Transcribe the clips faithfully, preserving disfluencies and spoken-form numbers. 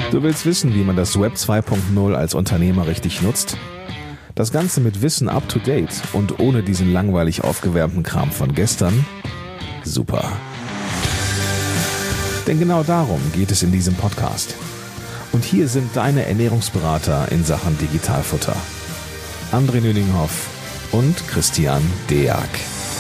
Du willst wissen, wie man das Web zwei Punkt null als Unternehmer richtig nutzt? Das Ganze mit Wissen up to date und ohne diesen langweilig aufgewärmten Kram von gestern? Super. Denn genau darum geht es in diesem Podcast. Und hier sind deine Ernährungsberater in Sachen Digitalfutter. André Nüninghoff und Christian Deak.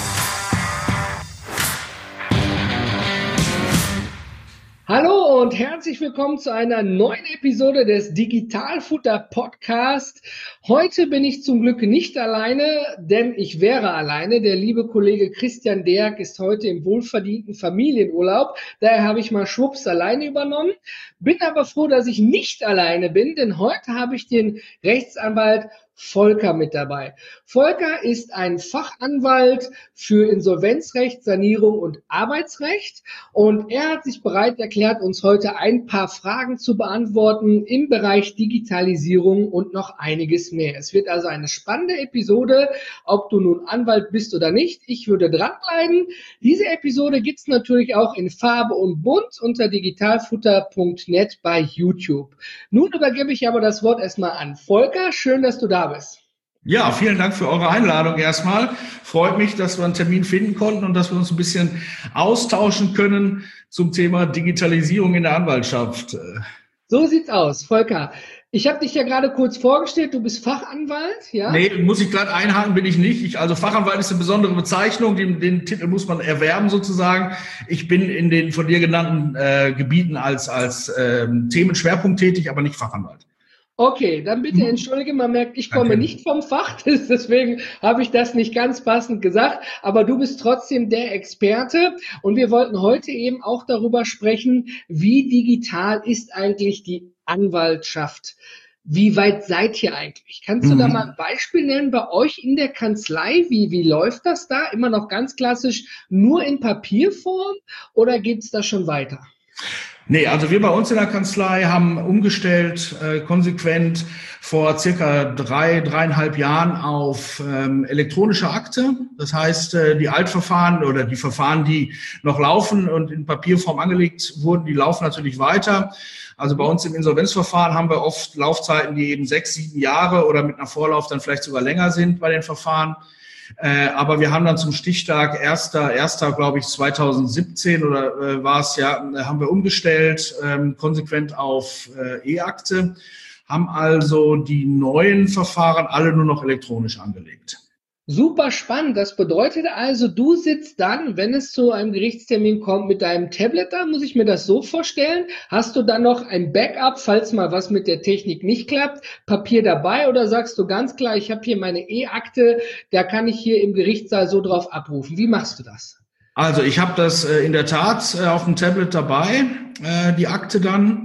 Hallo und herzlich willkommen zu einer neuen Episode des Digitalfutter Podcast. Heute bin ich zum Glück nicht alleine, denn ich wäre alleine. Der liebe Kollege Christian Deak ist heute im wohlverdienten Familienurlaub. Daher habe ich mal schwupps alleine übernommen. Bin aber froh, dass ich nicht alleine bin, denn heute habe ich den Rechtsanwalt Volker mit dabei. Volker ist ein Fachanwalt für Insolvenzrecht, Sanierung und Arbeitsrecht und er hat sich bereit erklärt, uns heute ein paar Fragen zu beantworten im Bereich Digitalisierung und noch einiges mehr. Es wird also eine spannende Episode, ob du nun Anwalt bist oder nicht. Ich würde dranbleiben. Diese Episode gibt es natürlich auch in Farbe und Bunt unter digitalfutter punkt net bei YouTube. Nun übergebe ich aber das Wort erstmal an Volker. Schön, dass du da bist. Ja, vielen Dank für eure Einladung erstmal. Freut mich, dass wir einen Termin finden konnten und dass wir uns ein bisschen austauschen können zum Thema Digitalisierung in der Anwaltschaft. So sieht's aus, Volker. Ich habe dich ja gerade kurz vorgestellt, du bist Fachanwalt, ja? Nee, muss ich gerade einhaken, bin ich nicht. Ich, also Fachanwalt ist eine besondere Bezeichnung, den, den Titel muss man erwerben sozusagen. Ich bin in den von dir genannten äh, Gebieten als, als ähm, Themenschwerpunkt tätig, aber nicht Fachanwalt. Okay, dann bitte entschuldige, man merkt, ich komme Okay. nicht vom Fach, deswegen habe ich das nicht ganz passend gesagt, aber du bist trotzdem der Experte und wir wollten heute eben auch darüber sprechen, wie digital ist eigentlich die Anwaltschaft? Wie weit seid ihr eigentlich? Kannst du Mhm. da mal ein Beispiel nennen bei euch in der Kanzlei? Wie, wie läuft das da? Immer noch ganz klassisch nur in Papierform oder geht's da schon weiter? Nee, also wir bei uns in der Kanzlei haben umgestellt, äh, konsequent vor circa drei, dreieinhalb Jahren auf ähm, elektronische Akte. Das heißt, äh, die Altverfahren oder die Verfahren, die noch laufen und in Papierform angelegt wurden, die laufen natürlich weiter. Also bei uns im Insolvenzverfahren haben wir oft Laufzeiten, die eben sechs, sieben Jahre oder mit einer Vorlauf dann vielleicht sogar länger sind bei den Verfahren. Äh, aber wir haben dann zum Stichtag erster, erster, glaube ich, zweitausendsiebzehn oder äh, war es ja, haben wir umgestellt, ähm, konsequent auf äh, E-Akte, haben also die neuen Verfahren alle nur noch elektronisch angelegt. Super spannend. Das bedeutet also, du sitzt dann, wenn es zu einem Gerichtstermin kommt, mit deinem Tablet da, muss ich mir das so vorstellen? Hast du dann noch ein Backup, falls mal was mit der Technik nicht klappt, Papier dabei oder sagst du ganz klar, ich habe hier meine E-Akte, da kann ich hier im Gerichtssaal so drauf abrufen. Wie machst du das? Also ich habe das äh, in der Tat äh, auf dem Tablet dabei, äh, die Akte dann.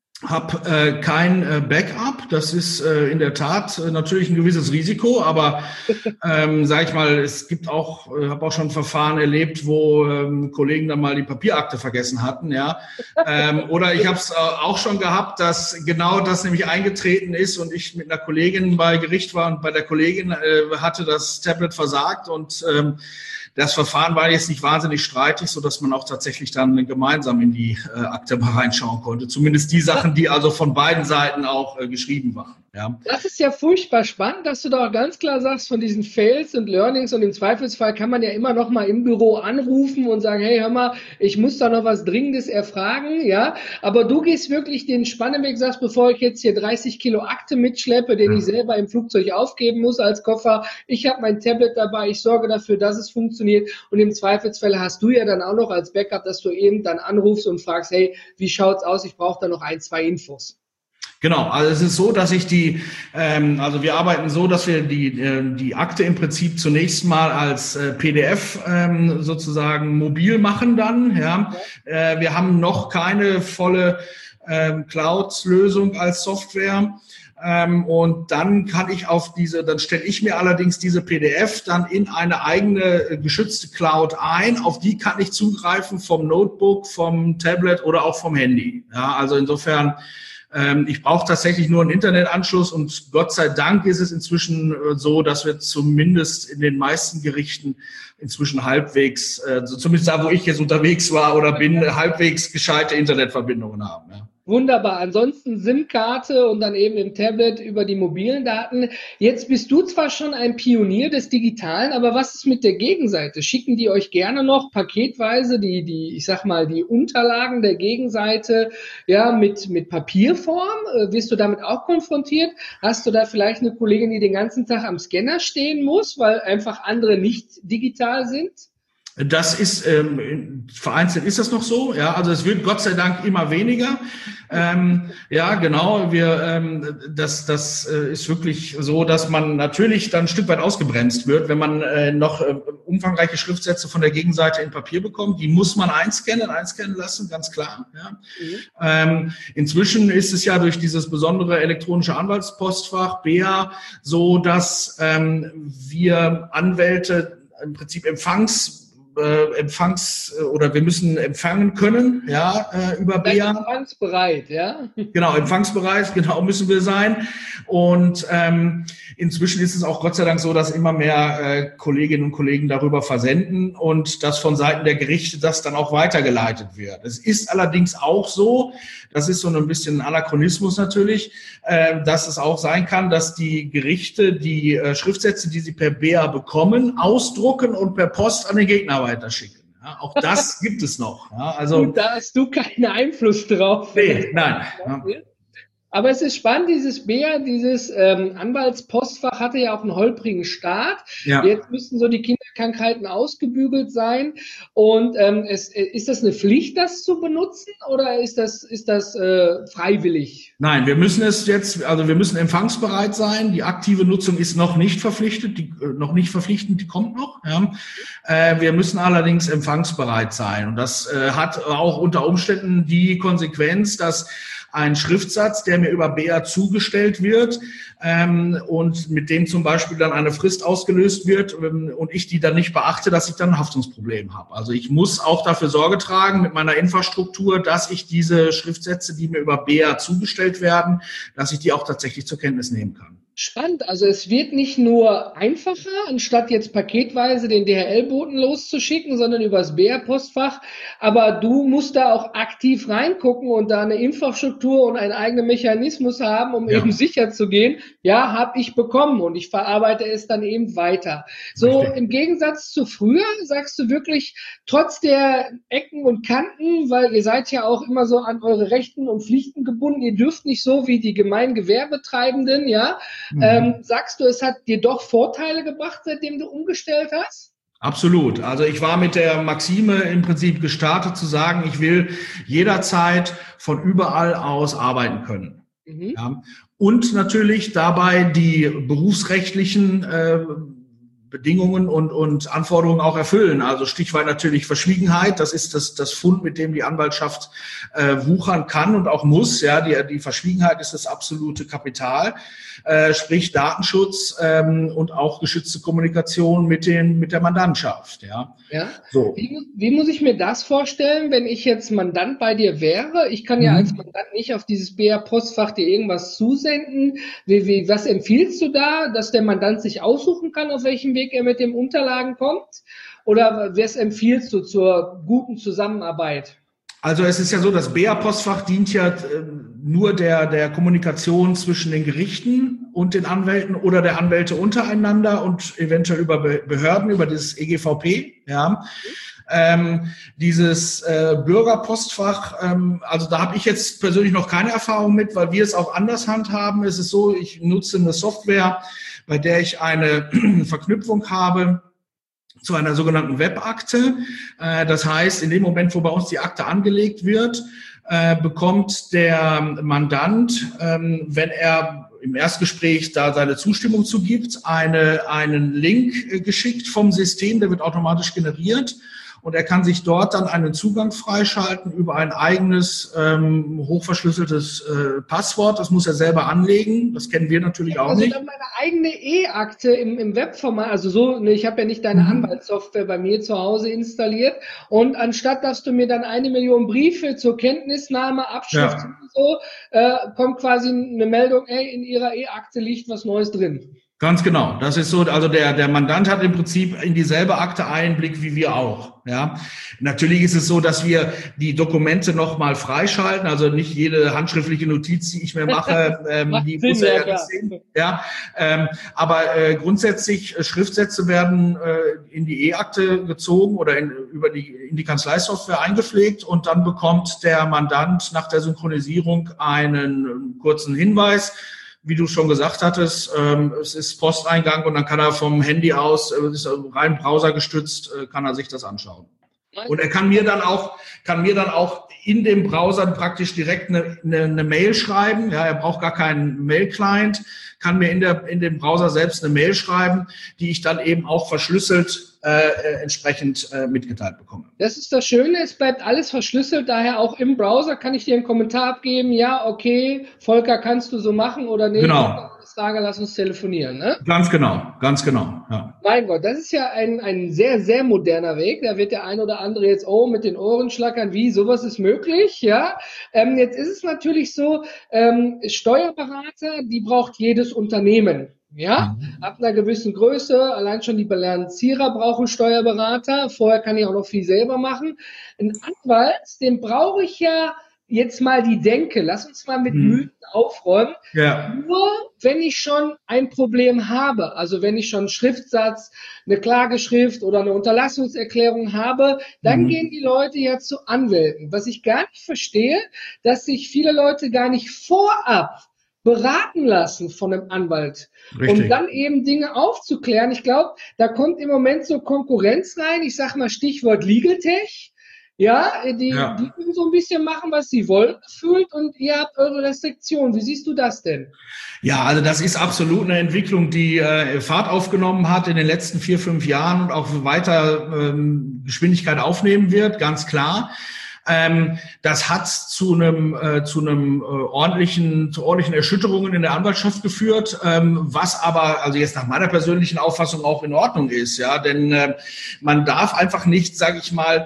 Hab äh, kein äh, Backup, das ist äh, in der Tat äh, natürlich ein gewisses Risiko, aber ähm, sage ich mal, es gibt auch, äh, habe auch schon Verfahren erlebt, wo ähm, Kollegen dann mal die Papierakte vergessen hatten, ja. Ähm, oder ich habe es äh, auch schon gehabt, dass genau das nämlich eingetreten ist und ich mit einer Kollegin bei Gericht war und bei der Kollegin äh, hatte das Tablet versagt und ähm, das Verfahren war jetzt nicht wahnsinnig streitig, so dass man auch tatsächlich dann gemeinsam in die äh, Akte mal reinschauen konnte. Zumindest die Sachen, die also von beiden Seiten auch äh, geschrieben waren. Ja. Das ist ja furchtbar spannend, dass du da auch ganz klar sagst, von diesen Fails und Learnings und im Zweifelsfall kann man ja immer noch mal im Büro anrufen und sagen, hey, hör mal, ich muss da noch was Dringendes erfragen, ja. Aber du gehst wirklich den spannenden Weg, sagst, bevor ich jetzt hier dreißig Kilo Akte mitschleppe, den ich selber im Flugzeug aufgeben muss als Koffer, ich habe mein Tablet dabei, ich sorge dafür, dass es funktioniert und im Zweifelsfall hast du ja dann auch noch als Backup, dass du eben dann anrufst und fragst, hey, wie schaut's aus, ich brauche da noch ein, zwei Infos. Genau, also es ist so, dass ich die, ähm, also wir arbeiten so, dass wir die äh, die Akte im Prinzip zunächst mal als äh, P D F ähm, sozusagen mobil machen dann. Ja, äh, wir haben noch keine volle ähm, Cloud-Lösung als Software. Ähm, und dann kann ich auf diese, dann stelle ich mir allerdings diese P D F dann in eine eigene äh, geschützte Cloud ein. Auf die kann ich zugreifen vom Notebook, vom Tablet oder auch vom Handy. Ja, also insofern ich brauche tatsächlich nur einen Internetanschluss und Gott sei Dank ist es inzwischen so, dass wir zumindest in den meisten Gerichten inzwischen halbwegs, zumindest da, wo ich jetzt unterwegs war oder bin, halbwegs gescheite Internetverbindungen haben. Ja. Wunderbar. Ansonsten SIM-Karte und dann eben im Tablet über die mobilen Daten. Jetzt bist du zwar schon ein Pionier des Digitalen, aber was ist mit der Gegenseite? Schicken die euch gerne noch paketweise die, die, ich sag mal, die Unterlagen der Gegenseite, ja, mit, mit Papierform? Äh, wirst du damit auch konfrontiert? Hast du da vielleicht eine Kollegin, die den ganzen Tag am Scanner stehen muss, weil einfach andere nicht digital sind? Das ist, ähm, vereinzelt ist das noch so, ja, also es wird Gott sei Dank immer weniger. Ähm, ja, genau, wir, ähm, das, das äh, ist wirklich so, dass man natürlich dann ein Stück weit ausgebremst wird, wenn man äh, noch äh, umfangreiche Schriftsätze von der Gegenseite in Papier bekommt. Die muss man einscannen, einscannen lassen, ganz klar. Ja. Mhm. Ähm, inzwischen ist es ja durch dieses besondere elektronische Anwaltspostfach B E A so, dass ähm, wir Anwälte im Prinzip Empfangs Äh, Empfangs oder wir müssen empfangen können, ja, äh, über B E A. Empfangsbereit, ja. Genau, empfangsbereit, genau müssen wir sein. Und ähm, inzwischen ist es auch Gott sei Dank so, dass immer mehr äh, Kolleginnen und Kollegen darüber versenden und dass von Seiten der Gerichte das dann auch weitergeleitet wird. Es ist allerdings auch so, das ist so ein bisschen ein Anachronismus natürlich, äh, dass es auch sein kann, dass die Gerichte die äh, Schriftsätze, die sie per B E A bekommen, ausdrucken und per Post an den Gegner weiterschicken. Ja, auch das gibt es noch. Ja, also gut, da hast du keinen Einfluss drauf. Nee, nein. Ja. Aber es ist spannend, dieses B E A, dieses ähm, Anwaltspostfach hatte ja auch einen holprigen Start. Ja. Jetzt müssten so die Kinderkrankheiten ausgebügelt sein. Und ähm, es, ist das eine Pflicht, das zu benutzen, oder ist das, ist das äh, freiwillig? Nein, wir müssen es jetzt, also wir müssen empfangsbereit sein. Die aktive Nutzung ist noch nicht verpflichtet, die, äh, noch nicht verpflichtend, die kommt noch. Ja. Äh, wir müssen allerdings empfangsbereit sein. Und das äh, hat auch unter Umständen die Konsequenz, dass ein Schriftsatz, der mir über B E A zugestellt wird ähm, und mit dem zum Beispiel dann eine Frist ausgelöst wird ähm, und ich die dann nicht beachte, dass ich dann ein Haftungsproblem habe. Also ich muss auch dafür Sorge tragen mit meiner Infrastruktur, dass ich diese Schriftsätze, die mir über B E A zugestellt werden, dass ich die auch tatsächlich zur Kenntnis nehmen kann. Spannend. Also es wird nicht nur einfacher, anstatt jetzt paketweise den D H L-Boten loszuschicken, sondern übers B E A-Postfach. Aber du musst da auch aktiv reingucken und da eine Infrastruktur und einen eigenen Mechanismus haben, um ja. eben sicher zu gehen, ja, habe ich bekommen und ich verarbeite es dann eben weiter. So Richtig. Im Gegensatz zu früher sagst du wirklich, trotz der Ecken und Kanten, weil ihr seid ja auch immer so an eure Rechten und Pflichten gebunden, ihr dürft nicht so wie die Gemeingewerbetreibenden, ja, Mhm. Ähm, sagst du, es hat dir doch Vorteile gebracht, seitdem du umgestellt hast? Absolut. Also ich war mit der Maxime im Prinzip gestartet zu sagen, ich will jederzeit von überall aus arbeiten können. Mhm. Ja. Und natürlich dabei die berufsrechtlichen äh, Bedingungen und, und Anforderungen auch erfüllen. Also Stichwort natürlich Verschwiegenheit. Das ist das, das Fund, mit dem die Anwaltschaft äh, wuchern kann und auch muss. Ja, die, die Verschwiegenheit ist das absolute Kapital. Äh, sprich Datenschutz ähm, und auch geschützte Kommunikation mit den mit der Mandantschaft. Ja. Ja. So. Wie, wie muss ich mir das vorstellen, wenn ich jetzt Mandant bei dir wäre? Ich kann ja mhm. als Mandant nicht auf dieses B E A-Postfach dir irgendwas zusenden. Wie, wie, was empfiehlst du da, dass der Mandant sich aussuchen kann, auf welchem Weg er mit den Unterlagen kommt? Oder was empfiehlst du zur guten Zusammenarbeit? Also es ist ja so, das B E A-Postfach dient ja äh, nur der der Kommunikation zwischen den Gerichten und den Anwälten oder der Anwälte untereinander und eventuell über Be- Behörden, über das E G V P. Ja. Mhm. Ähm, dieses äh, Bürgerpostfach, ähm, also da habe ich jetzt persönlich noch keine Erfahrung mit, weil wir es auch anders handhaben. Es ist so, ich nutze eine Software, bei der ich eine Verknüpfung habe zu einer sogenannten Webakte. Das heißt, in dem Moment, wo bei uns die Akte angelegt wird, bekommt der Mandant, wenn er im Erstgespräch da seine Zustimmung zugibt, eine, einen Link geschickt vom System, der wird automatisch generiert. Und er kann sich dort dann einen Zugang freischalten über ein eigenes, ähm, hochverschlüsseltes äh, Passwort. Das muss er selber anlegen. Das kennen wir natürlich auch also nicht. Also dann meine eigene E-Akte im, im Webformat. Also so, ne, ich habe ja nicht deine mhm. Anwaltssoftware bei mir zu Hause installiert. Und anstatt, dass du mir dann eine Million Briefe zur Kenntnisnahme, Abschrift ja. und so, äh, kommt quasi eine Meldung, ey, in Ihrer E-Akte liegt was Neues drin. Ganz genau. Das ist so, also der, der Mandant hat im Prinzip in dieselbe Akte Einblick wie wir auch. Ja, natürlich ist es so, dass wir die Dokumente nochmal freischalten. Also nicht jede handschriftliche Notiz, die ich mir mache, ähm, die Sinn, muss er ja nicht sehen. Ja, ähm, aber äh, grundsätzlich äh, Schriftsätze werden äh, in die E-Akte gezogen oder in, über die, in die Kanzleisoftware eingepflegt und dann bekommt der Mandant nach der Synchronisierung einen äh, kurzen Hinweis. Wie du schon gesagt hattest, ähm, es ist Posteingang und dann kann er vom Handy aus, äh, ist rein browsergestützt, äh, kann er sich das anschauen. Und er kann mir dann auch, kann mir dann auch in dem Browser praktisch direkt eine, eine, eine Mail schreiben. Ja, er braucht gar keinen Mail-Client, kann mir in der, in dem Browser selbst eine Mail schreiben, die ich dann eben auch verschlüsselt äh, entsprechend äh, mitgeteilt bekomme. Das ist das Schöne, es bleibt alles verschlüsselt, daher auch im Browser kann ich dir einen Kommentar abgeben, ja, okay, Volker, kannst du so machen oder nee, genau. Frage, lass uns telefonieren, ne? Ganz genau, ganz genau, ja. Mein Gott, das ist ja ein, ein sehr, sehr moderner Weg, da wird der ein oder andere jetzt, oh, mit den Ohren schlackern, wie, sowas ist möglich, ja? Ähm, jetzt ist es natürlich so, ähm, Steuerberater, die braucht jedes Unternehmen. Ja, mhm. Ab einer gewissen Größe, allein schon die Bilanzierer brauchen Steuerberater, vorher kann ich auch noch viel selber machen. Ein Anwalt, den brauche ich ja jetzt mal die Denke, lass uns mal mit hm. Mythen aufräumen. Ja. Nur wenn ich schon ein Problem habe, also wenn ich schon einen Schriftsatz, eine Klageschrift oder eine Unterlassungserklärung habe, dann hm. gehen die Leute ja zu Anwälten. Was ich gar nicht verstehe, dass sich viele Leute gar nicht vorab beraten lassen von einem Anwalt, Richtig. um dann eben Dinge aufzuklären. Ich glaube, da kommt im Moment so Konkurrenz rein. Ich sage mal Stichwort Legal Tech. Ja, die, ja. die können so ein bisschen machen, was sie wollen, gefühlt, und ihr habt eure Restriktionen. Wie siehst du das denn? Ja, also das ist absolut eine Entwicklung, die äh, Fahrt aufgenommen hat in den letzten vier, fünf Jahren und auch weiter ähm, Geschwindigkeit aufnehmen wird, ganz klar. Ähm, das hat zu einem äh, zu einem äh, ordentlichen zu ordentlichen Erschütterungen in der Anwaltschaft geführt, ähm, was aber also jetzt nach meiner persönlichen Auffassung auch in Ordnung ist, ja, denn äh, man darf einfach nicht, sage ich mal,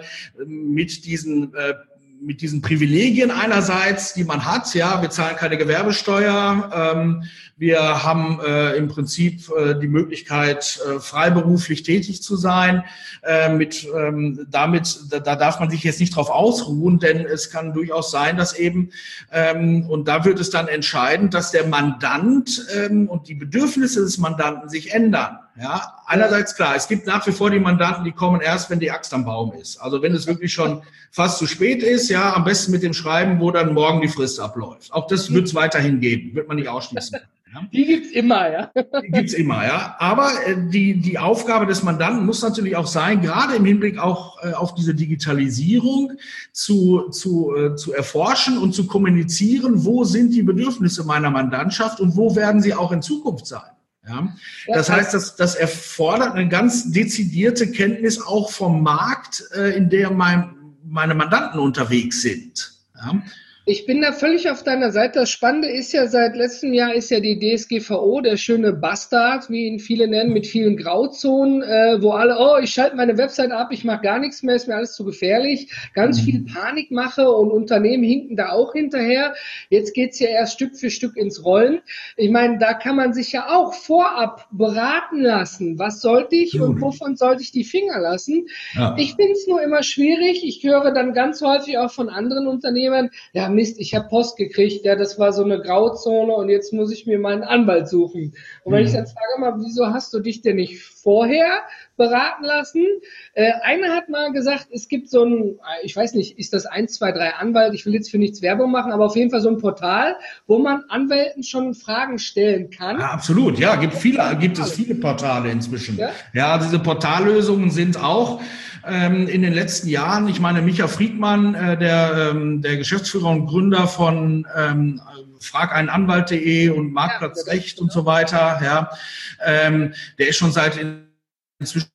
mit diesen äh, mit diesen Privilegien einerseits, die man hat, ja, wir zahlen keine Gewerbesteuer, ähm, wir haben äh, im Prinzip äh, die Möglichkeit, äh, freiberuflich tätig zu sein. Äh, mit ähm, damit, da, da darf man sich jetzt nicht drauf ausruhen, denn es kann durchaus sein, dass eben ähm, und da wird es dann entscheidend, dass der Mandant ähm, und die Bedürfnisse des Mandanten sich ändern. Ja, einerseits klar, es gibt nach wie vor die Mandanten, die kommen erst, wenn die Axt am Baum ist. Also wenn es wirklich schon fast zu spät ist, ja, am besten mit dem Schreiben, wo dann morgen die Frist abläuft. Auch das wird es weiterhin geben, wird man nicht ausschließen. Ja. Die gibt's immer, ja. Die gibt's immer, ja. Aber äh, die die Aufgabe des Mandanten muss natürlich auch sein, gerade im Hinblick auch äh, auf diese Digitalisierung zu zu äh, zu erforschen und zu kommunizieren, wo sind die Bedürfnisse meiner Mandantschaft und wo werden sie auch in Zukunft sein. Ja, das heißt, das, das erfordert eine ganz dezidierte Kenntnis auch vom Markt, äh, in der mein, meine Mandanten unterwegs sind. Ja. Ich bin da völlig auf deiner Seite. Das Spannende ist ja, seit letztem Jahr ist ja die D S G V O, der schöne Bastard, wie ihn viele nennen, mit vielen Grauzonen, äh, wo alle, oh, ich schalte meine Website ab, ich mache gar nichts mehr, ist mir alles zu gefährlich, ganz viel Panik mache und Unternehmen hinken da auch hinterher. Jetzt geht's ja erst Stück für Stück ins Rollen. Ich meine, da kann man sich ja auch vorab beraten lassen. Was sollte ich und wovon sollte ich die Finger lassen? Ja. Ich finde es nur immer schwierig. Ich höre dann ganz häufig auch von anderen Unternehmern, ja, Mist, ich habe Post gekriegt, ja, das war so eine Grauzone und jetzt muss ich mir mal einen Anwalt suchen. Und wenn mhm. ich dann frage mal, wieso hast du dich denn nicht vorher beraten lassen? Äh, einer hat mal gesagt, es gibt so ein, ich weiß nicht, ist das eins, zwei, drei Anwalt, ich will jetzt für nichts Werbung machen, aber auf jeden Fall so ein Portal, wo man Anwälten schon Fragen stellen kann. Ja, absolut, ja, gibt viele, gibt es viele Portale inzwischen. Ja, ja, diese Portallösungen sind auch ähm, in den letzten Jahren, ich meine, Micha Friedmann, äh, der, ähm, der Geschäftsführer und Gründer von ähm, frag einen Anwalt punkt de und Marktplatzrecht ja, und so weiter, ja, ähm, der ist schon seit inzwischen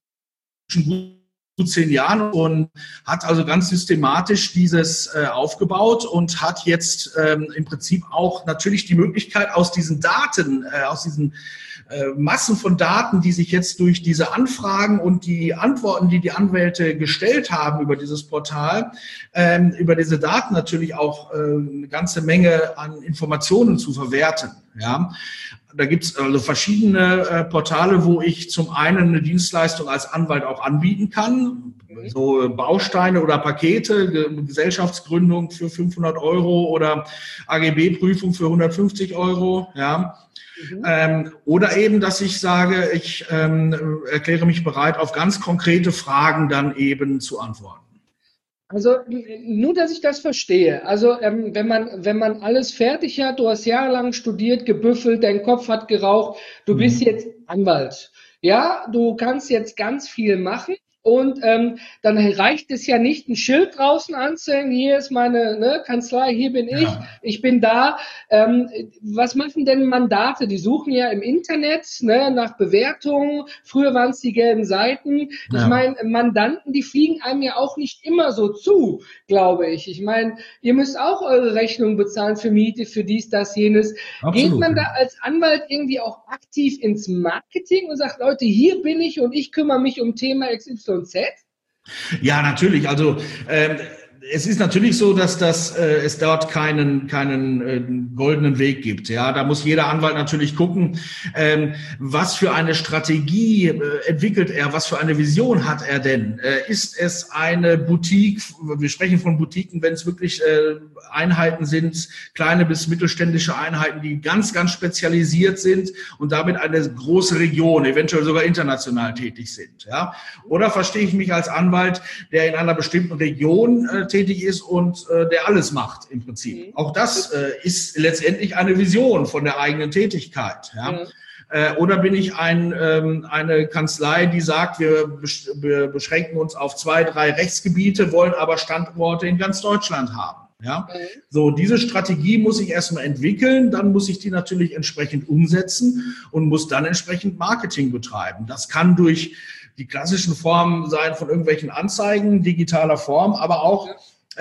gut zehn Jahren und hat also ganz systematisch dieses äh, aufgebaut und hat jetzt ähm, im Prinzip auch natürlich die Möglichkeit, aus diesen Daten, äh, aus diesen äh, Massen von Daten, die sich jetzt durch diese Anfragen und die Antworten, die die Anwälte gestellt haben über dieses Portal, ähm, über diese Daten natürlich auch äh, eine ganze Menge an Informationen zu verwerten. Ja. Da gibt's also verschiedene äh, Portale, wo ich zum einen eine Dienstleistung als Anwalt auch anbieten kann. So Bausteine oder Pakete, Gesellschaftsgründung für fünfhundert Euro oder A G B-Prüfung für hundertfünfzig Euro, ja. Mhm. Ähm, oder eben, dass ich sage, ich ähm, erkläre mich bereit, auf ganz konkrete Fragen dann eben zu antworten. Also nur, dass ich das verstehe. Also ähm, wenn man wenn man alles fertig hat, du hast jahrelang studiert, gebüffelt, dein Kopf hat geraucht, du mhm. bist jetzt Anwalt. Ja, du kannst jetzt ganz viel machen. Und ähm, dann reicht es ja nicht, ein Schild draußen anzuhängen, hier ist meine ne, Kanzlei, hier bin ich, ja. ich bin da. Ähm, was machen denn Mandate? Die suchen ja im Internet ne, nach Bewertungen. Früher waren es die gelben Seiten. Ja. Ich meine, Mandanten, die fliegen einem ja auch nicht immer so zu, glaube ich. Ich meine, ihr müsst auch eure Rechnungen bezahlen für Miete, für dies, das, jenes. Absolut. Geht man da als Anwalt irgendwie auch aktiv ins Marketing und sagt, Leute, hier bin ich und ich kümmere mich um Thema X Y Z? Ja, natürlich. Also ähm, es ist natürlich so, dass das äh, es dort keinen keinen äh, goldenen Weg gibt. Ja, da muss jeder Anwalt natürlich gucken, ähm, was für eine Strategie äh, entwickelt er, was für eine Vision hat er denn? Äh, ist es eine Boutique? Wir sprechen von Boutiquen, wenn es wirklich äh, Einheiten sind, kleine bis mittelständische Einheiten, die ganz ganz spezialisiert sind und damit eine große Region, eventuell sogar international tätig sind. Ja, oder verstehe ich mich als Anwalt, der in einer bestimmten Region äh, tätig ist und äh, der alles macht im Prinzip. Mhm. Auch das äh, ist letztendlich eine Vision von der eigenen Tätigkeit. Ja? Mhm. Äh, oder bin ich ein, ähm, eine Kanzlei, die sagt, wir, besch- wir beschränken uns auf zwei, drei Rechtsgebiete, wollen aber Standorte in ganz Deutschland haben. Ja? Mhm. So, diese Strategie muss ich erstmal entwickeln, dann muss ich die natürlich entsprechend umsetzen und muss dann entsprechend Marketing betreiben. Das kann durch die klassischen Formen sein von irgendwelchen Anzeigen, digitaler Form, aber auch,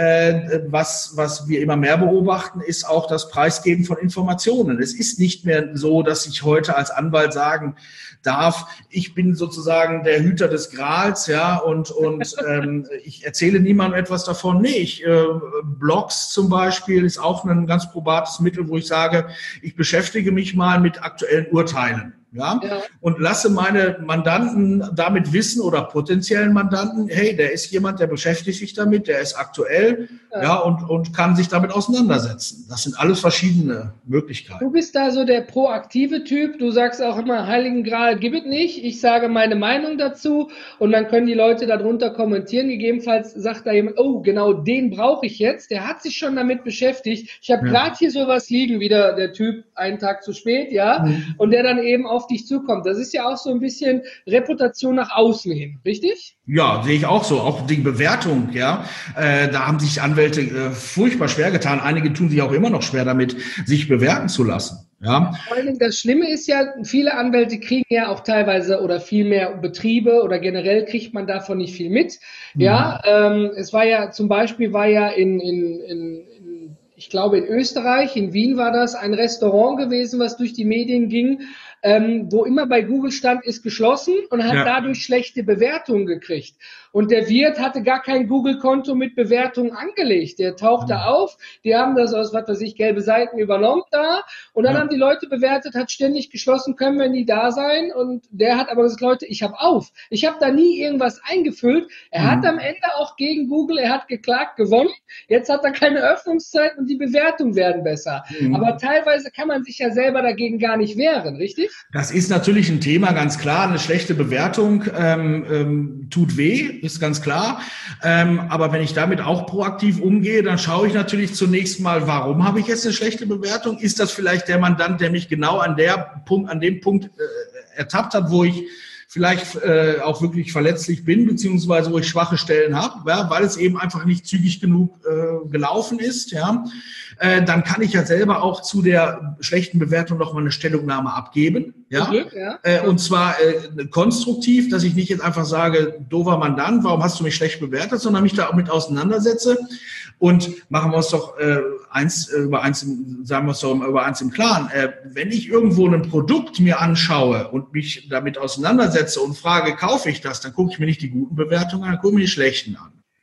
äh, was, was wir immer mehr beobachten, ist auch das Preisgeben von Informationen. Es ist nicht mehr so, dass ich heute als Anwalt sagen darf, ich bin sozusagen der Hüter des Grals, ja, und, und ähm, ich erzähle niemandem etwas davon. Nee, ich, äh, Blogs zum Beispiel ist auch ein ganz probates Mittel, wo ich sage, ich beschäftige mich mal mit aktuellen Urteilen. Ja, ja, und lasse meine Mandanten damit wissen oder potenziellen Mandanten, hey, der ist jemand, der beschäftigt sich damit, der ist aktuell, ja, ja und, und kann sich damit auseinandersetzen. Das sind alles verschiedene Möglichkeiten. Du bist da so der proaktive Typ, du sagst auch immer, Heiligen Gral gibt es nicht, ich sage meine Meinung dazu und dann können die Leute darunter kommentieren, gegebenenfalls sagt da jemand, oh, genau den brauche ich jetzt, der hat sich schon damit beschäftigt, ich habe ja. gerade hier sowas liegen, wieder der Typ, einen Tag zu spät, ja, mhm. und der dann eben auf dich zukommt. Das ist ja auch so ein bisschen Reputation nach außen hin, richtig? Ja, sehe ich auch so. Auch die Bewertung, ja, äh, da haben sich Anwälte äh, furchtbar schwer getan. Einige tun sich auch immer noch schwer damit, sich bewerten zu lassen. Ja. Vor allen Dingen, das Schlimme ist ja, viele Anwälte kriegen ja auch teilweise oder viel mehr Betriebe oder generell kriegt man davon nicht viel mit. Mhm. Ja, ähm, es war ja zum Beispiel war ja in, in, in ich glaube in Österreich, in Wien war das, ein Restaurant gewesen, was durch die Medien ging, ähm, wo immer bei Google stand, ist geschlossen und hat ja. dadurch schlechte Bewertungen gekriegt. Und der Wirt hatte gar kein Google-Konto mit Bewertungen angelegt. Der tauchte mhm. auf, die haben das aus, was weiß ich, gelbe Seiten übernommen da und dann ja. haben die Leute bewertet, hat ständig geschlossen, können wir nie da sein und der hat aber gesagt, Leute, ich habe auf. Ich habe da nie irgendwas eingefüllt. Er mhm. hat am Ende auch gegen Google, er hat geklagt, gewonnen. Jetzt hat er keine Öffnungszeit und die Bewertungen werden besser. Mhm. Aber teilweise kann man sich ja selber dagegen gar nicht wehren, richtig? Das ist natürlich ein Thema, ganz klar. Eine schlechte Bewertung ähm, ähm, tut weh, ist ganz klar. Ähm, aber wenn ich damit auch proaktiv umgehe, dann schaue ich natürlich zunächst mal, warum habe ich jetzt eine schlechte Bewertung? Ist das vielleicht der Mandant, der mich genau an der Punkt, an dem Punkt äh, ertappt hat, wo ich vielleicht äh, auch wirklich verletzlich bin, beziehungsweise wo ich schwache Stellen habe, ja, weil es eben einfach nicht zügig genug äh, gelaufen ist, ja, äh, dann kann ich ja selber auch zu der schlechten Bewertung noch mal eine Stellungnahme abgeben, ja, okay, ja. Äh, und zwar äh, konstruktiv, dass ich nicht jetzt einfach sage, doofer Mandant, warum hast du mich schlecht bewertet, sondern mich da auch mit auseinandersetze und machen wir uns doch äh, eins äh, über eins, im, sagen wir es doch über eins im Klaren, äh, wenn ich irgendwo ein Produkt mir anschaue und mich damit auseinandersetze und frage, kaufe ich das, dann gucke ich mir nicht die guten Bewertungen an, dann gucke ich mir die schlechten an.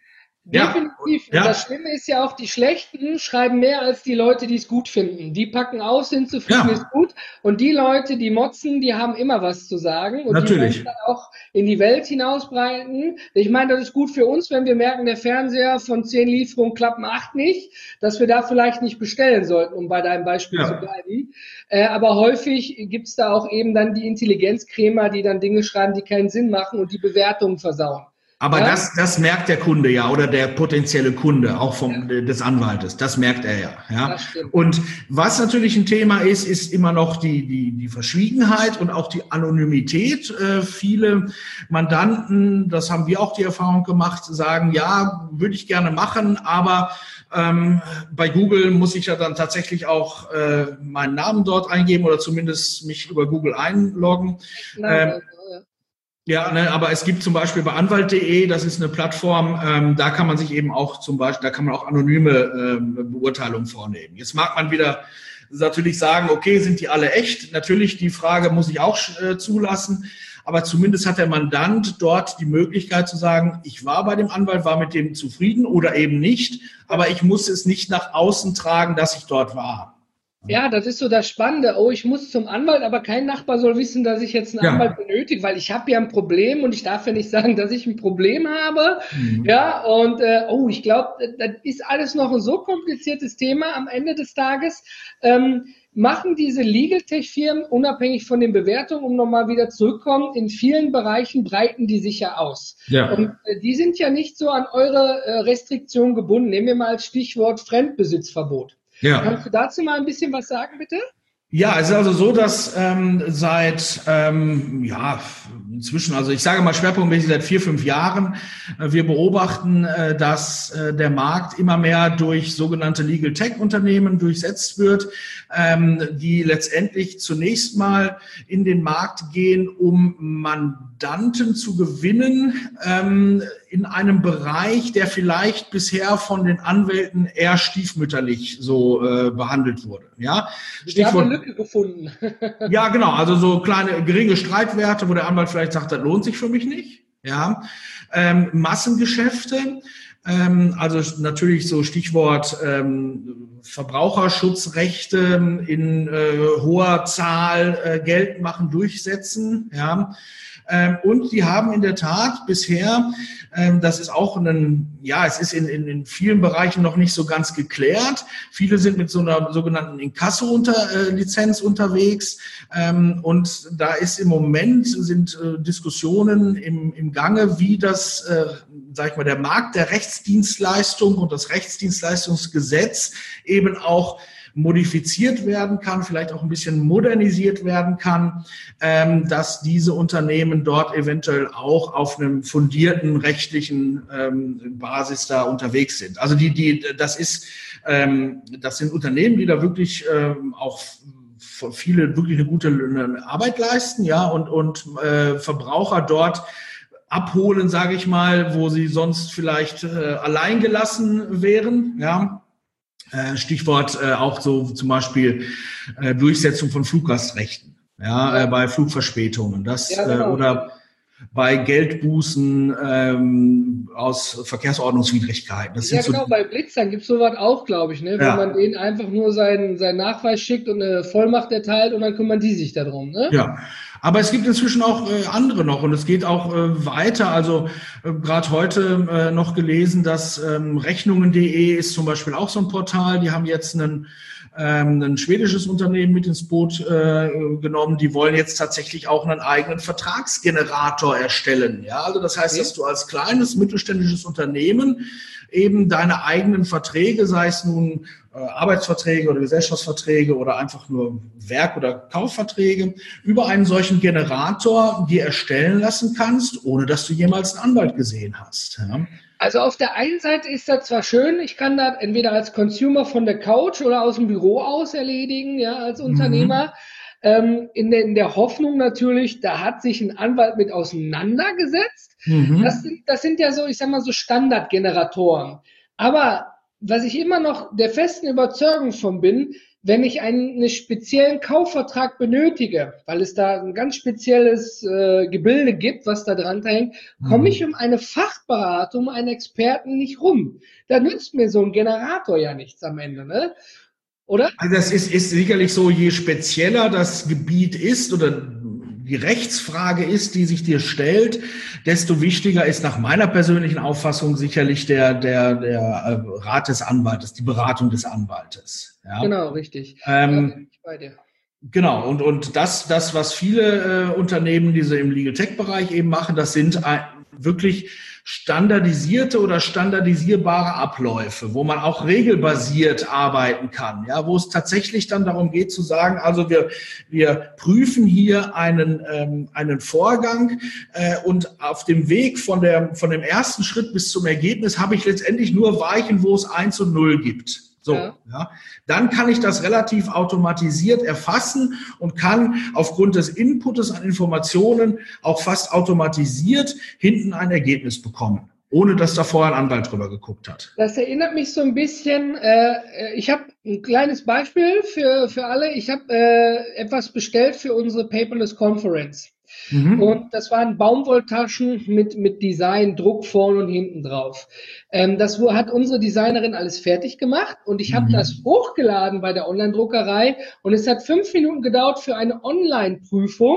Definitiv. Ja. Und das Schlimme ist ja auch, die Schlechten schreiben mehr als die Leute, die es gut finden. Die packen aus, sind zufrieden, Ja. ist gut. Und die Leute, die motzen, die haben immer was zu sagen. Und Natürlich. die wollen dann auch in die Welt hinausbreiten. Ich meine, das ist gut für uns, wenn wir merken, der Fernseher von zehn Lieferungen klappen acht nicht, dass wir da vielleicht nicht bestellen sollten, um bei deinem Beispiel Ja. zu bleiben. Äh, aber häufig gibt's da auch eben dann die Intelligenzkrämer, die dann Dinge schreiben, die keinen Sinn machen und die Bewertungen versauen. Aber Ja? das, das merkt der Kunde ja oder der potenzielle Kunde auch vom ja. des Anwaltes. Das merkt er ja. Ja. Und was natürlich ein Thema ist, ist immer noch die die die Verschwiegenheit und auch die Anonymität. Äh, viele Mandanten, das haben wir auch die Erfahrung gemacht, sagen, ja, würde ich gerne machen, aber ähm, bei Google muss ich ja dann tatsächlich auch äh, meinen Namen dort eingeben oder zumindest mich über Google einloggen. Ähm, Ja, ne, aber es gibt zum Beispiel bei Anwalt punkt de, das ist eine Plattform, ähm, da kann man sich eben auch zum Beispiel, da kann man auch anonyme ähm, Beurteilungen vornehmen. Jetzt mag man wieder natürlich sagen, okay, sind die alle echt? Natürlich, die Frage muss ich auch äh, zulassen, aber zumindest hat der Mandant dort die Möglichkeit zu sagen, ich war bei dem Anwalt, war mit dem zufrieden oder eben nicht, aber ich muss es nicht nach außen tragen, dass ich dort war. Ja, das ist so das Spannende. Oh, ich muss zum Anwalt, aber kein Nachbar soll wissen, dass ich jetzt einen Ja. Anwalt benötige, weil ich habe ja ein Problem und ich darf ja nicht sagen, dass ich ein Problem habe. Mhm. Ja, und äh, oh, ich glaube, das ist alles noch ein so kompliziertes Thema am Ende des Tages. Ähm, machen diese Legal Tech-Firmen, unabhängig von den Bewertungen, um nochmal wieder zurückkommen, in vielen Bereichen breiten die sich ja aus. Ja. Und äh, die sind ja nicht so an eure äh, Restriktionen gebunden. Nehmen wir mal als Stichwort Fremdbesitzverbot. Ja. Kannst du dazu mal ein bisschen was sagen, bitte? Ja, es ist also so, dass ähm, seit, ähm, ja, inzwischen, also ich sage mal schwerpunktmäßig seit vier, fünf Jahren, äh, wir beobachten, äh, dass äh, der Markt immer mehr durch sogenannte Legal Tech Unternehmen durchsetzt wird, ähm, die letztendlich zunächst mal in den Markt gehen, um Mandanten zu gewinnen, ähm, in einem Bereich, der vielleicht bisher von den Anwälten eher stiefmütterlich so äh, behandelt wurde. Ja, Stichwort Lücke gefunden. Ja, genau. Also so kleine geringe Streitwerte, wo der Anwalt vielleicht sagt, das lohnt sich für mich nicht. Ja, ähm, Massengeschäfte. Ähm, also natürlich so Stichwort ähm, Verbraucherschutzrechte in äh, hoher Zahl äh, Geld machen, durchsetzen. Ja. Ähm, und die haben in der Tat bisher, ähm, das ist auch ein, ja, es ist in, in, in vielen Bereichen noch nicht so ganz geklärt. Viele sind mit so einer sogenannten Inkasso-Lizenz unter, äh, unterwegs. Ähm, und da ist im Moment, sind äh, Diskussionen im, im Gange, wie das, äh, sag ich mal, der Markt der Rechtsdienstleistung und das Rechtsdienstleistungsgesetz eben auch modifiziert werden kann, vielleicht auch ein bisschen modernisiert werden kann, ähm, dass diese Unternehmen dort eventuell auch auf einem fundierten rechtlichen ähm, Basis da unterwegs sind. Also die, die, das ist, ähm, das sind Unternehmen, die da wirklich ähm, auch viele wirklich eine gute Arbeit leisten, ja, und und äh, Verbraucher dort abholen, sage ich mal, wo sie sonst vielleicht äh, allein gelassen wären, ja. Stichwort äh, auch so zum Beispiel äh, Durchsetzung von Fluggastrechten, ja, ja. Äh, bei Flugverspätungen, das ja, genau. äh, oder bei Geldbußen ähm, aus Verkehrsordnungswidrigkeiten. Das ja, sind genau, so, bei Blitzern gibt's sowas auch, glaube ich, ne? Wenn ja. man denen einfach nur seinen, seinen Nachweis schickt und eine Vollmacht erteilt und dann kümmern die sich darum, ne? Ja. Aber es gibt inzwischen auch äh, andere noch und es geht auch äh, weiter. Also äh, gerade heute äh, noch gelesen, dass ähm, Rechnungen punkt de ist zum Beispiel auch so ein Portal. Die haben jetzt einen, ähm, ein schwedisches Unternehmen mit ins Boot äh, genommen. Die wollen jetzt tatsächlich auch einen eigenen Vertragsgenerator erstellen. Ja, also das heißt, okay. dass du als kleines mittelständisches Unternehmen eben deine eigenen Verträge, sei es nun äh, Arbeitsverträge oder Gesellschaftsverträge oder einfach nur Werk- oder Kaufverträge, über einen solchen Generator dir erstellen lassen kannst, ohne dass du jemals einen Anwalt gesehen hast. Ja? Also auf der einen Seite ist das zwar schön, ich kann das entweder als Consumer von der Couch oder aus dem Büro aus erledigen, ja, als Unternehmer. Mhm. Ähm, in, der, in der Hoffnung natürlich, da hat sich ein Anwalt mit auseinandergesetzt. Mhm. Das sind, das sind ja so, ich sag mal, so Standardgeneratoren. Aber was ich immer noch der festen Überzeugung von bin, wenn ich einen, einen speziellen Kaufvertrag benötige, weil es da ein ganz spezielles äh, Gebilde gibt, was da dran hängt, komme ich um eine Fachberatung, um einen Experten nicht rum. Da nützt mir so ein Generator ja nichts am Ende, ne? Oder? Also das ist, ist sicherlich so, je spezieller das Gebiet ist oder die Rechtsfrage ist, die sich dir stellt, desto wichtiger ist nach meiner persönlichen Auffassung sicherlich der, der, der Rat des Anwaltes, die Beratung des Anwaltes. Ja? Genau, richtig. Ähm, da bin ich bei dir. Genau, und, und das, das, was viele äh, Unternehmen, die sie im Legal-Tech-Bereich eben machen, das sind äh, wirklich standardisierte oder standardisierbare Abläufe, wo man auch regelbasiert arbeiten kann, ja, wo es tatsächlich dann darum geht zu sagen, also wir wir prüfen hier einen ähm, einen Vorgang äh, und auf dem Weg von der von dem ersten Schritt bis zum Ergebnis habe ich letztendlich nur Weichen, wo es eins und null gibt. So, ja. ja. Dann kann ich das relativ automatisiert erfassen und kann aufgrund des Inputs an Informationen auch fast automatisiert hinten ein Ergebnis bekommen, ohne dass da vorher ein Anwalt drüber geguckt hat. Das erinnert mich so ein bisschen, äh, ich habe ein kleines Beispiel für, für alle. Ich habe äh, etwas bestellt für unsere Paperless Conference. Mhm. Und das waren Baumwolltaschen mit, mit Design, Druck vorne und hinten drauf. Ähm, das hat unsere Designerin alles fertig gemacht und ich habe mhm. das hochgeladen bei der Online-Druckerei und es hat fünf Minuten gedauert für eine Online-Prüfung,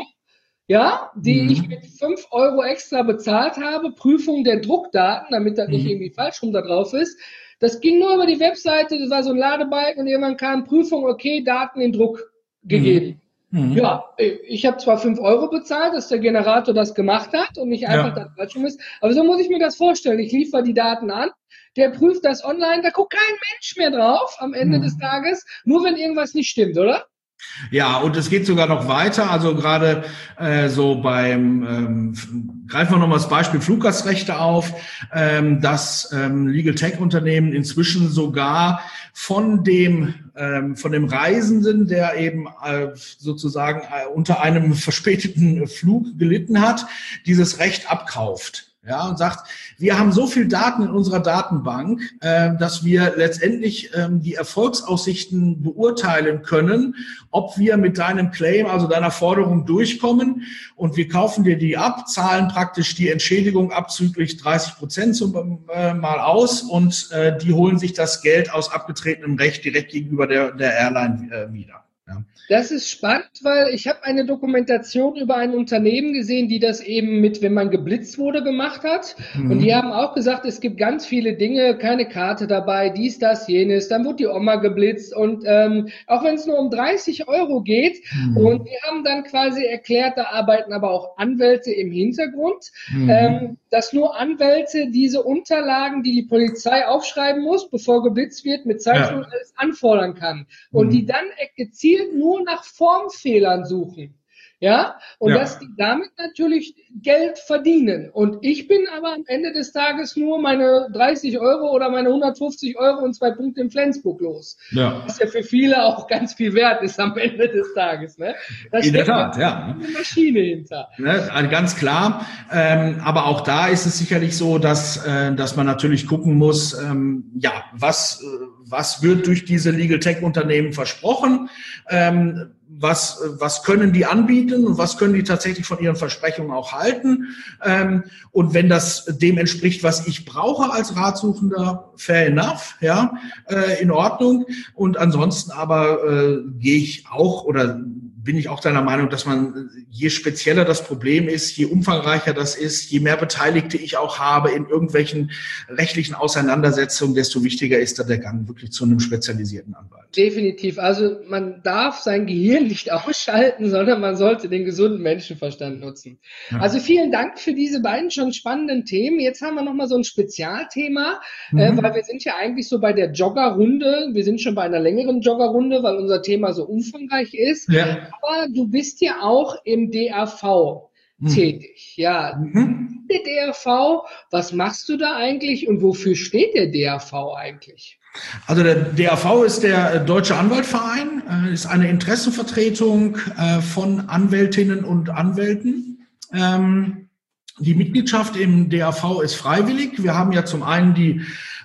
ja, die mhm. ich mit fünf Euro extra bezahlt habe, Prüfung der Druckdaten, damit das mhm. nicht irgendwie falsch rum da drauf ist. Das ging nur über die Webseite, das war so ein Ladebalken und irgendwann kam Prüfung, okay, Daten in Druck gegeben. Mhm. Mhm. Ja, ich habe zwar fünf Euro bezahlt, dass der Generator das gemacht hat und nicht einfach ja. das falsch ist, aber so muss ich mir das vorstellen. Ich liefere die Daten an, der prüft das online, da guckt kein Mensch mehr drauf am Ende mhm. des Tages, nur wenn irgendwas nicht stimmt, oder? Ja, und es geht sogar noch weiter, also gerade äh, so beim, ähm, greifen wir nochmal das Beispiel Fluggastrechte auf, ähm, dass ähm, Legal-Tech-Unternehmen inzwischen sogar von dem ähm, von dem Reisenden, der eben äh, sozusagen äh, unter einem verspäteten Flug gelitten hat, dieses Recht abkauft. Ja, und sagt, wir haben so viel Daten in unserer Datenbank, äh, dass wir letztendlich ähm, die Erfolgsaussichten beurteilen können, ob wir mit deinem Claim, also deiner Forderung durchkommen und wir kaufen dir die ab, zahlen praktisch die Entschädigung abzüglich dreißig Prozent zum, äh, mal aus und äh, die holen sich das Geld aus abgetretenem Recht direkt gegenüber der, der Airline äh, wieder. Ja. Das ist spannend, weil ich habe eine Dokumentation über ein Unternehmen gesehen, die das eben mit, wenn man geblitzt wurde, gemacht hat. Mhm. Und die haben auch gesagt, es gibt ganz viele Dinge, keine Karte dabei, dies, das, jenes. Dann wurde die Oma geblitzt und ähm, auch wenn es nur um dreißig Euro geht. Mhm. Und die haben dann quasi erklärt, da arbeiten aber auch Anwälte im Hintergrund, mhm. ähm, dass nur Anwälte diese Unterlagen, die die Polizei aufschreiben muss, bevor geblitzt wird, mit Zeichnung ja. alles anfordern kann. Und mhm. die dann gezielt nur nach Formfehlern suchen, ja, und ja. dass die damit natürlich Geld verdienen. Und ich bin aber am Ende des Tages nur meine dreißig Euro oder meine hundertfünfzig Euro und zwei Punkte in Flensburg los. Ja. Was ja für viele auch ganz viel wert ist am Ende des Tages. Ne? Da in der Tat, ja. Eine Maschine hinter. Ne, also ganz klar. Ähm, aber auch da ist es sicherlich so, dass, äh, dass man natürlich gucken muss, ähm, ja, was, äh, was wird durch diese Legal-Tech-Unternehmen versprochen? Ähm, was, was können die anbieten und was können die tatsächlich von ihren Versprechungen auch halten? Ähm, und wenn das dem entspricht, was ich brauche als Ratsuchender, fair enough, ja, äh, in Ordnung. Und ansonsten aber äh, gehe ich auch oder bin ich auch deiner Meinung, dass man, je spezieller das Problem ist, je umfangreicher das ist, je mehr Beteiligte ich auch habe in irgendwelchen rechtlichen Auseinandersetzungen, desto wichtiger ist da der Gang wirklich zu einem spezialisierten Anwalt. Definitiv. Also man darf sein Gehirn nicht ausschalten, sondern man sollte den gesunden Menschenverstand nutzen. Ja. Also vielen Dank für diese beiden schon spannenden Themen. Jetzt haben wir nochmal so ein Spezialthema, mhm. äh, weil wir sind ja eigentlich so bei der Joggerrunde. Wir sind schon bei einer längeren Joggerrunde, weil unser Thema so umfangreich ist. Ja. Aber du bist ja auch im D A V mhm. tätig. Ja, mhm. der D A V, was machst du da eigentlich und wofür steht der D A V eigentlich? Also der D A V ist der Deutsche Anwaltverein, ist eine Interessenvertretung von Anwältinnen und Anwälten. Die Mitgliedschaft im D A V ist freiwillig. Wir haben ja zum einen die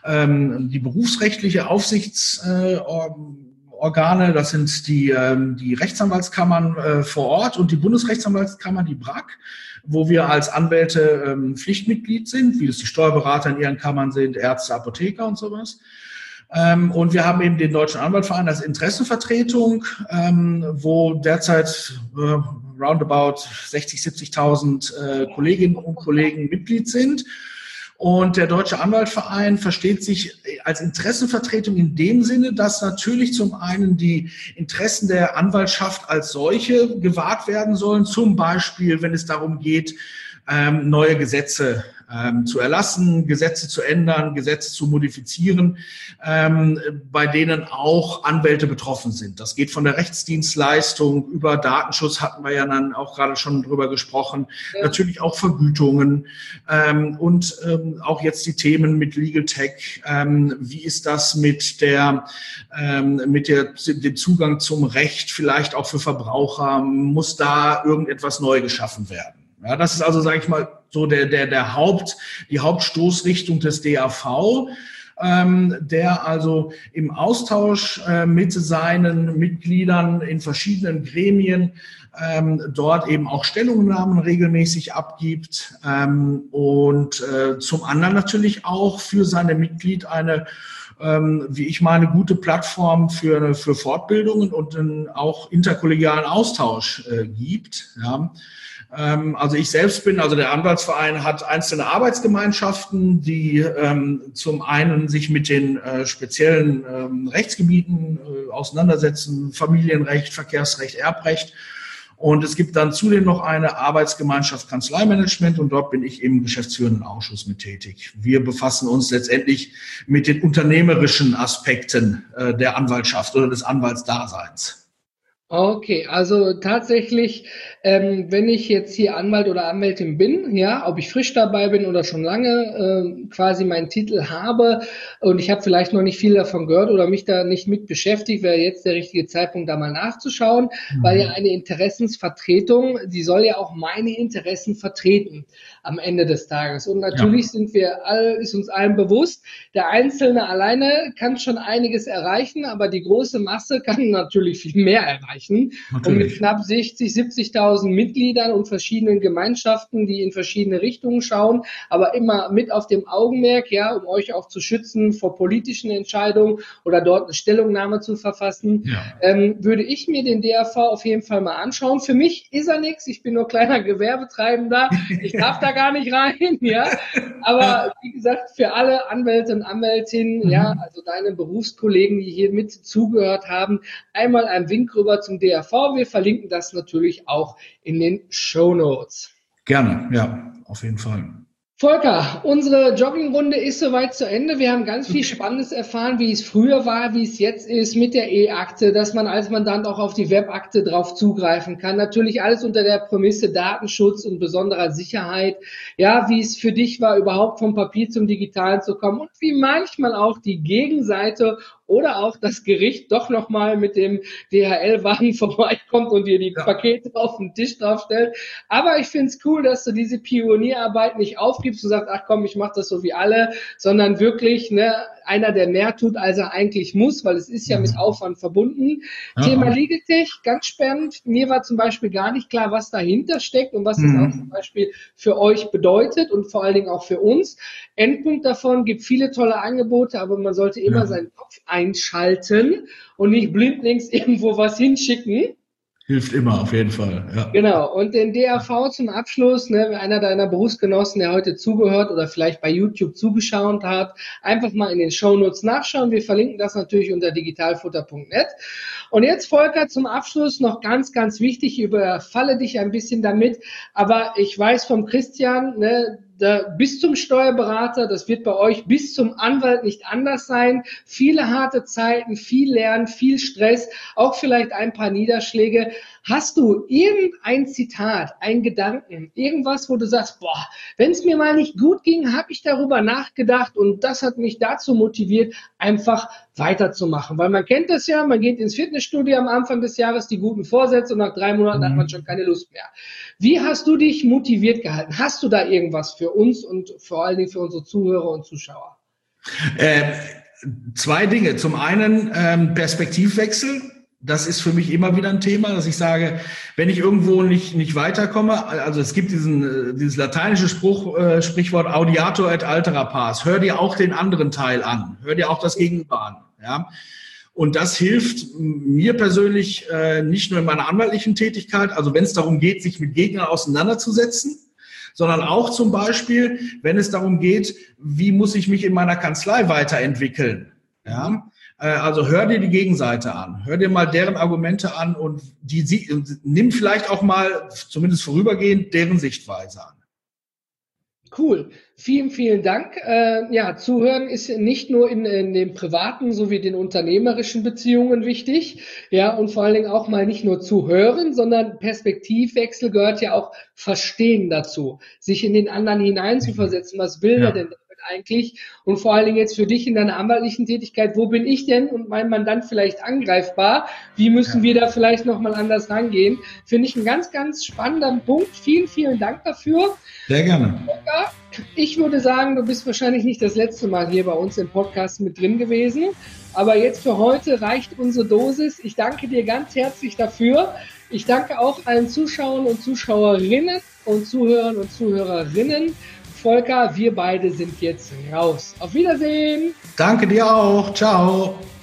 ähm, die berufsrechtliche Aufsichtsorgane, das sind die, ähm, die Rechtsanwaltskammern äh, vor Ort und die Bundesrechtsanwaltskammer, die B R A K, wo wir als Anwälte ähm, Pflichtmitglied sind, wie es die Steuerberater in ihren Kammern sind, Ärzte, Apotheker und sowas. Ähm, und wir haben eben den Deutschen Anwaltverein als Interessenvertretung, ähm, wo derzeit äh, roundabout sechzig, siebzigtausend äh, Kolleginnen und Kollegen Mitglied sind. Und der Deutsche Anwaltverein versteht sich als Interessenvertretung in dem Sinne, dass natürlich zum einen die Interessen der Anwaltschaft als solche gewahrt werden sollen, zum Beispiel, wenn es darum geht, ähm, neue Gesetze ähm, zu erlassen, Gesetze zu ändern, Gesetze zu modifizieren, ähm, bei denen auch Anwälte betroffen sind. Das geht von der Rechtsdienstleistung über Datenschutz, hatten wir ja dann auch gerade schon drüber gesprochen, ja. Natürlich auch Vergütungen ähm, und ähm, auch jetzt die Themen mit Legal Tech. Ähm, wie ist das mit der, ähm, mit der, dem Zugang zum Recht, vielleicht auch für Verbraucher? Muss da irgendetwas neu geschaffen werden? Ja, das ist also, sage ich mal, so der der der Haupt die Hauptstoßrichtung des D A V, ähm, der also im Austausch äh, mit seinen Mitgliedern in verschiedenen Gremien ähm, dort eben auch Stellungnahmen regelmäßig abgibt ähm, und äh, zum anderen natürlich auch für seine Mitglied eine ähm, wie ich meine, gute Plattform für für Fortbildungen und einen auch interkollegialen Austausch äh, gibt. Ja. Also ich selbst bin, also der Anwaltsverein hat einzelne Arbeitsgemeinschaften, die ähm, zum einen sich mit den äh, speziellen ähm, Rechtsgebieten äh, auseinandersetzen, Familienrecht, Verkehrsrecht, Erbrecht. Und es gibt dann zudem noch eine Arbeitsgemeinschaft Kanzleimanagement und dort bin ich im geschäftsführenden Ausschuss mit tätig. Wir befassen uns letztendlich mit den unternehmerischen Aspekten äh, der Anwaltschaft oder des Anwaltsdaseins. Okay, also tatsächlich, ähm, wenn ich jetzt hier Anwalt oder Anwältin bin, ja, ob ich frisch dabei bin oder schon lange äh, quasi meinen Titel habe und ich habe vielleicht noch nicht viel davon gehört oder mich da nicht mit beschäftigt, wäre jetzt der richtige Zeitpunkt, da mal nachzuschauen, mhm. weil ja eine Interessensvertretung, die soll ja auch meine Interessen vertreten am Ende des Tages. Und natürlich ja. sind wir all, ist uns allen bewusst, der Einzelne alleine kann schon einiges erreichen, aber die große Masse kann natürlich viel mehr erreichen. Natürlich. Und mit knapp sechzig, siebzigtausend Mitgliedern und verschiedenen Gemeinschaften, die in verschiedene Richtungen schauen, aber immer mit auf dem Augenmerk, ja, um euch auch zu schützen vor politischen Entscheidungen oder dort eine Stellungnahme zu verfassen, ja. ähm, würde ich mir den D A V auf jeden Fall mal anschauen. Für mich ist er nichts, ich bin nur kleiner Gewerbetreibender, ich darf da gar nicht rein, ja, aber wie gesagt, für alle Anwälte und Anwältinnen, mhm. ja, also deine Berufskollegen, die hier mit zugehört haben, einmal ein Wink rüber zum D A V. Wir verlinken das natürlich auch in den Shownotes. Gerne, ja, auf jeden Fall. Volker, unsere Joggingrunde ist soweit zu Ende. Wir haben ganz viel Spannendes erfahren, wie es früher war, wie es jetzt ist mit der E-Akte, dass man als Mandant auch auf die Webakte drauf zugreifen kann. Natürlich alles unter der Prämisse Datenschutz und besonderer Sicherheit. Ja, wie es für dich war, überhaupt vom Papier zum Digitalen zu kommen und wie manchmal auch die Gegenseite oder auch das Gericht doch nochmal mit dem D H L-Wagen vorbeikommt und dir die ja. Pakete auf den Tisch draufstellt. Aber ich finde es cool, dass du diese Pionierarbeit nicht aufgibst und sagst, ach komm, ich mache das so wie alle, sondern wirklich ne, einer, der mehr tut, als er eigentlich muss, weil es ist ja mit Aufwand verbunden. Ja. Thema Legal Tech, ganz spannend. Mir war zum Beispiel gar nicht klar, was dahinter steckt und was mhm. das auch zum Beispiel für euch bedeutet und vor allen Dingen auch für uns. Endpunkt davon, gibt viele tolle Angebote, aber man sollte immer ja. seinen Kopf einschalten und nicht blindlings irgendwo was hinschicken. Hilft immer, auf jeden Fall. Ja. Genau. Und den D A V zum Abschluss, ne, einer deiner Berufsgenossen, der heute zugehört oder vielleicht bei YouTube zugeschaut hat, einfach mal in den Shownotes nachschauen. Wir verlinken das natürlich unter digitalfutter punkt net. Und jetzt, Volker, zum Abschluss noch ganz, ganz wichtig, ich überfalle dich ein bisschen damit, aber ich weiß vom Christian, ne, da, bis zum Steuerberater, das wird bei euch bis zum Anwalt nicht anders sein. Viele harte Zeiten, viel Lernen, viel Stress, auch vielleicht ein paar Niederschläge. Hast du irgendein Zitat, einen Gedanken, irgendwas, wo du sagst, boah, wenn es mir mal nicht gut ging, habe ich darüber nachgedacht und das hat mich dazu motiviert, einfach weiterzumachen. Weil man kennt das ja, man geht ins Fitnessstudio am Anfang des Jahres, die guten Vorsätze und nach drei Monaten mhm. hat man schon keine Lust mehr. Wie hast du dich motiviert gehalten? Hast du da irgendwas für uns und vor allen Dingen für unsere Zuhörer und Zuschauer? Äh, zwei Dinge. Zum einen ähm, Perspektivwechsel. Das ist für mich immer wieder ein Thema, dass ich sage, wenn ich irgendwo nicht nicht weiterkomme, also es gibt diesen dieses lateinische Spruch, äh, Sprichwort Audiatur et altera pars. Hör dir auch den anderen Teil an. Hör dir auch das Gegenüber an. Ja. Und das hilft mir persönlich äh, nicht nur in meiner anwaltlichen Tätigkeit, also wenn es darum geht, sich mit Gegnern auseinanderzusetzen, sondern auch zum Beispiel, wenn es darum geht, wie muss ich mich in meiner Kanzlei weiterentwickeln. Ja. Also hör dir die Gegenseite an, hör dir mal deren Argumente an und die, die, nimm vielleicht auch mal, zumindest vorübergehend, deren Sichtweise an. Cool. Vielen, vielen Dank. Äh, ja, Zuhören ist nicht nur in, in den privaten sowie den unternehmerischen Beziehungen wichtig. Ja, und vor allen Dingen auch mal nicht nur zuhören, sondern Perspektivwechsel gehört ja auch Verstehen dazu. Sich in den anderen hineinzuversetzen. Was will ja. er denn eigentlich? Und vor allen Dingen jetzt für dich in deiner anwaltlichen Tätigkeit, wo bin ich denn und mein Mandant vielleicht angreifbar? Wie müssen ja. wir da vielleicht nochmal anders rangehen? Finde ich einen ganz, ganz spannenden Punkt. Vielen, vielen Dank dafür. Sehr gerne. Ich würde sagen, du bist wahrscheinlich nicht das letzte Mal hier bei uns im Podcast mit drin gewesen. Aber jetzt für heute reicht unsere Dosis. Ich danke dir ganz herzlich dafür. Ich danke auch allen Zuschauern und Zuschauerinnen und Zuhörern und Zuhörerinnen. Volker, wir beide sind jetzt raus. Auf Wiedersehen. Danke dir auch. Ciao.